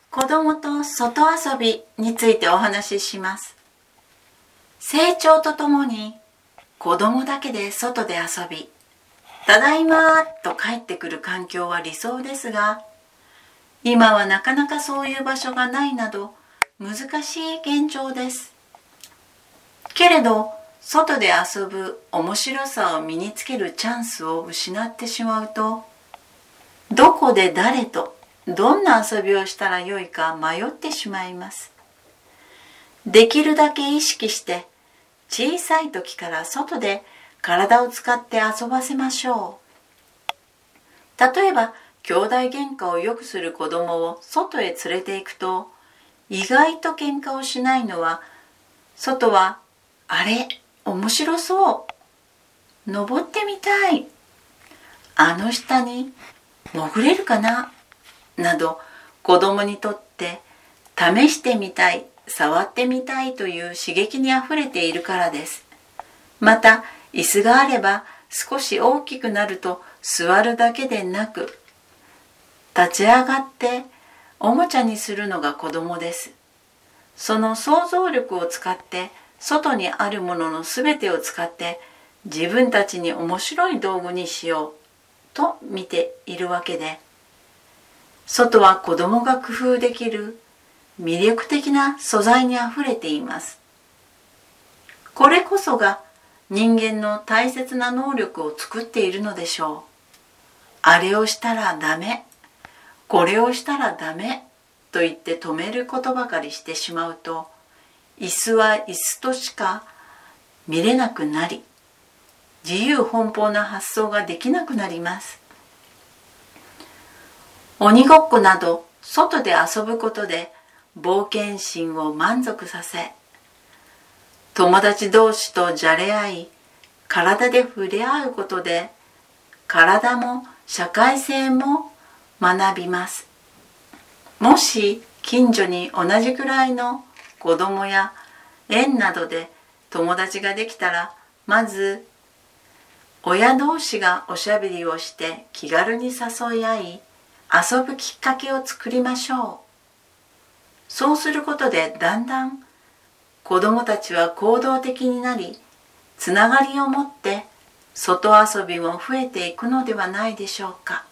子供と外遊びについてお話しします。成長とともに子供だけで外で遊び、ただいまと帰ってくる環境は理想ですが、今はなかなかそういう場所がないなど難しい現状です。けれど、外で遊ぶ面白さを身につけるチャンスを失ってしまうと、どこで誰とどんな遊びをしたらよいか迷ってしまいます。できるだけ意識して小さい時から外で体を使って遊ばせましょう。例えば兄弟喧嘩をよくする子供を外へ連れて行くと、意外と喧嘩をしないのは、外はあれ面白そう、登ってみたい、あの下に潜れるかななど、子供にとって試してみたい、触ってみたいという刺激にあふれているからです。また椅子があれば少し大きくなると座るだけでなく、立ち上がっておもちゃにするのが子供です。その想像力を使って外にあるもののすべてを使って自分たちに面白い道具にしようと見ているわけで、外は子供が工夫できる魅力的な素材にあふれています。これこそが人間の大切な能力を作っているのでしょう。あれをしたらダメ、これをしたらダメと言って止めることばかりしてしまうと、椅子は椅子としか見れなくなり、自由奔放な発想ができなくなります。鬼ごっこなど外で遊ぶことで冒険心を満足させ、友達同士とじゃれ合い、体で触れ合うことで体も社会性も学びます。もし近所に同じくらいの子供や園などで友達ができたら、まず親同士がおしゃべりをして気軽に誘い合い、遊ぶきっかけを作りましょう。そうすることでだんだん子供たちは行動的になり、つながりを持って外遊びも増えていくのではないでしょうか。